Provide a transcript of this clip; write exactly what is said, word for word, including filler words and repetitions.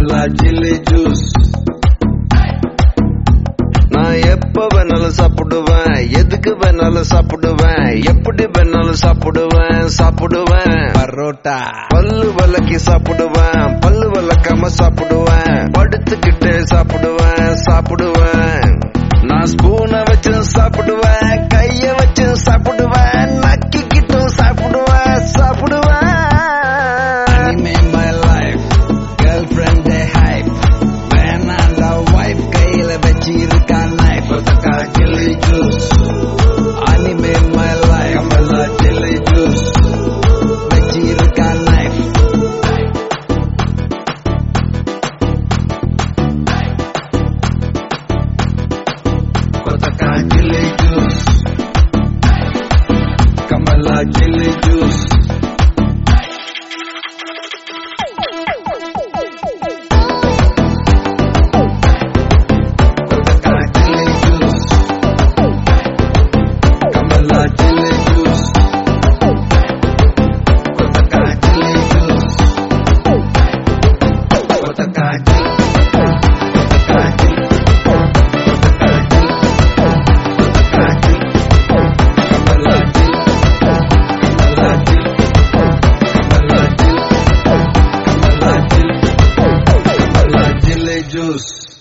Kamala Jilly juice. நான் எப்ப வேணாலும் சாப்பிடுவேன், எதுக்கு வேணாலும் சாப்பிடுவேன், எப்படி வேணாலும் சாப்பிடுவேன் சாப்பிடுவேன். பரோட்டா பல்லு வலக்கி சாப்பிடுவேன், பல்லு வலக்காம சாப்பிடுவேன், படுத்துக்கிட்டே சாப்பிடுவேன் சாப்பிடுவேன். நான் ஸ்பூனை வச்சு சாப்பிடுவேன், கைய வச்சு சாப்பிடுவேன், நக்கிக்கிட்டும் சாப்பிடுவேன் சாப்பிடுவேன். Anime my life, girlfriend they hype, வேணாண்டா wife கையில வச்சு இருக்கா knife. கொத்தக்கா chili juice, anime my life, Kamala chili juice, வச்சு இருக்கா knife. கொத்தக்கா chili juice, Kamala chili juice. Juice.